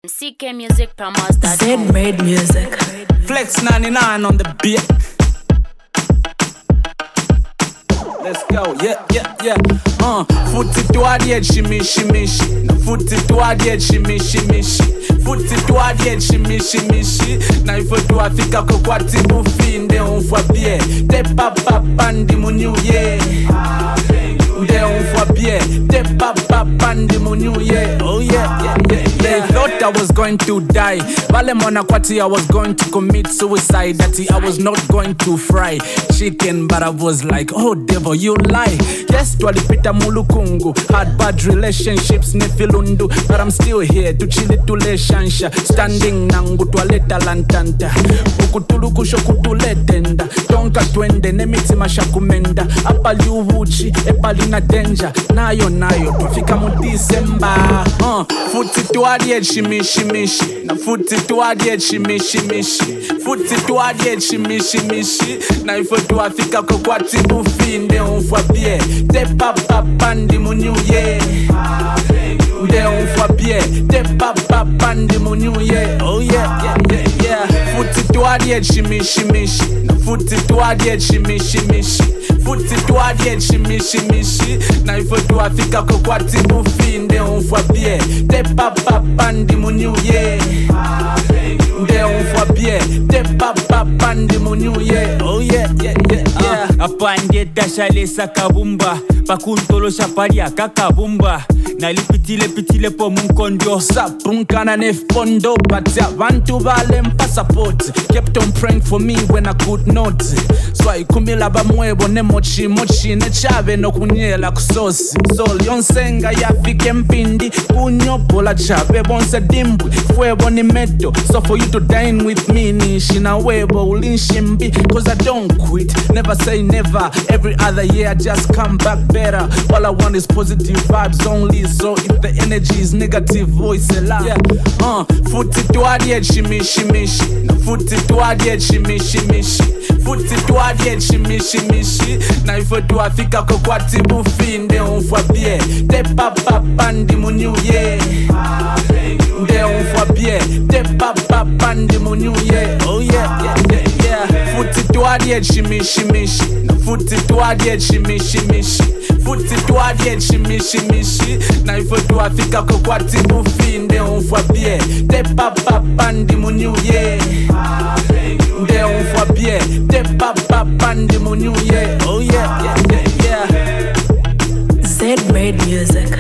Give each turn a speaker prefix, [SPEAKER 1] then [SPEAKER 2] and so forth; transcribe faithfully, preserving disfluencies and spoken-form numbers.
[SPEAKER 1] C K Music Promos.
[SPEAKER 2] Z made music.
[SPEAKER 3] Flex ninety-nine on the beat. Let's go, yeah, yeah, yeah. Uh, foot it toward the edge, shimmy, shimmy, shimmy. Foot it toward the edge, shimmy, shimmy, shimmy. Foot it toward the edge, shimmy, shimmy, shimmy. Na ifo tu afika kwa kwa tibu finde on fwa bie. Te papa pandi mu new year. They on for beer, they papa pandi mu new year. Oh yeah, yeah, yeah, yeah. They thought I was going to die. Vale mona kwati I was going to commit suicide. That I was not going to fry chicken, but I was like, oh devil, you lie. Yes, twalipita mulukungu. Had bad relationships nefilundu, but I'm still here to chili tule shansha. Standing nangu twaleta lantanta. Ukutuluku shokutuletenda. Tonka twende nemiti mashakumenda. Apali uvuchi, epali na danger. Nayo nayo tufika mu December. Uh, foot it toward the edge, shimmy, shimmy, shimmy. Na foot it toward the edge, shimmy, shimmy, shimmy. Foot it toward the edge, shimmy, shimmy, shimmy. Na ifo tu afika kwa kwa tibu finde on fwa bie. Te papa pandi mu new year. They on fwa bie. Te papa pandi mu new year. Oh yeah, yeah, yeah, yeah. Foot it toward the edge, shimmy, shimmy, shimmy. Na foot it toward the edge, shimmy, shimmy, shimmy. Foot it toward the edge, shimmy, shimmy, shimmy. Na ifo tu afika kwa kwa tibu finde on fwa bie. Te papa pandi mu new year. They on fwa bie. Te papa pandi mu new year. Oh yeah, yeah, yeah, yeah.
[SPEAKER 4] Uh, apande tashalesa kabumba pakuntolosha paria kakabumba nalipitile pitile po munkondio
[SPEAKER 3] Sapunkana nef pondo Batia vantu vale passport. Kept on praying for me when I could not. So I kumila ba mwebo ne mochi mochi ne chave no kunyela kusosi. Sol yonsenga ya fike mpindi kunyopola chave bonse dimbwi fuebo ni medo. So for you to dine with me nishi na webo ulinshimbi. Cause I don't quit, never say never. Every other year I just come back better. All I want is positive vibes only. So if the energy is negative, voice a lot. Yeah. Uh, foot it toward the edge, shimmy, shimmy, shimmy. Foot it toward the edge, shimmy, shimmy, shimmy. Foot it toward the edge, shimmy, shimmy, shimmy. Na ifo tu afika kwa kwa tibu finde on fwa bie. Te papa pandi mu new year. They on fwa bie. Te papa pandi mu new year. Oh yeah, yeah, yeah, yeah. Foot it toward the edge, shimmy, shimmy, shimmy. Foot it toward the edge, shimmy, shimmy, shimmy. Foot it toward the edge, shimmy, shimmy, shimmy. Na ifo tu afika kwa kwa tibu finde on fwa bie. Te papa pandi mu new year. They on fwa bie. Te papa pandi mu new year. Oh yeah, yeah, yeah, yeah.
[SPEAKER 2] Z made music.